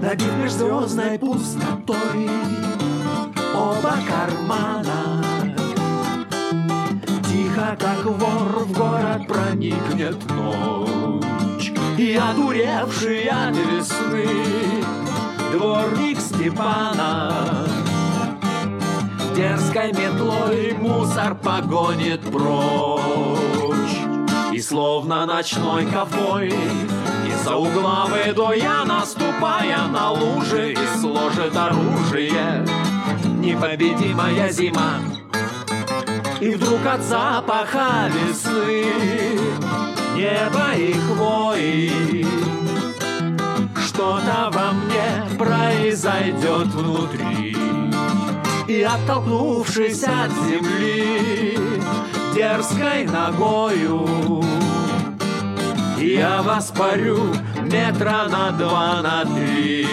набив межзвездной пустотой оба кармана. Тихо, как вор, в город проникнет ночь, и одуревший от весны дворник Степана дерзкой метлой мусор погонит прочь. И словно ночной ковбой из-за угла выйду я, наступая на лужи, и сложит оружие непобедимая зима. И вдруг от запаха весны, неба и хвои что-то во мне произойдет внутри. И оттолкнувшись от земли дерзкой ногою, я воспарю метра на 2, на 3.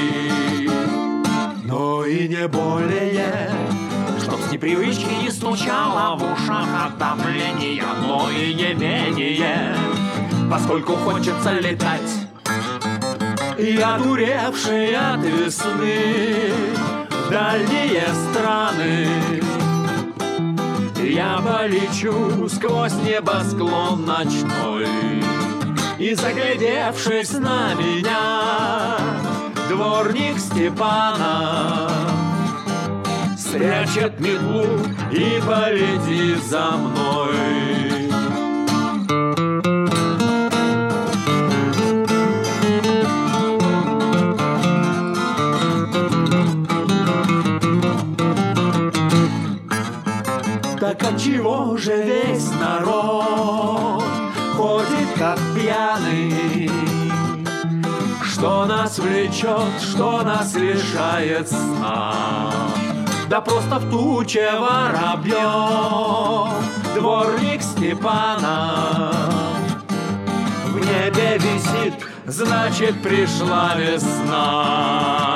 Но и не более, чтоб с непривычки не стучало в ушах от давления, но и не менее, поскольку хочется летать. И одуревший от весны в дальние страны я полечу сквозь небосклон ночной. И заглядевшись на меня, дворник Степана спрячет метлу и полетит за мной. Так отчего же весь народ ходит как пьяный? Что нас влечет, что нас лишает сна? Да просто в туче воробьев дворник Степана в небе висит, значит пришла весна.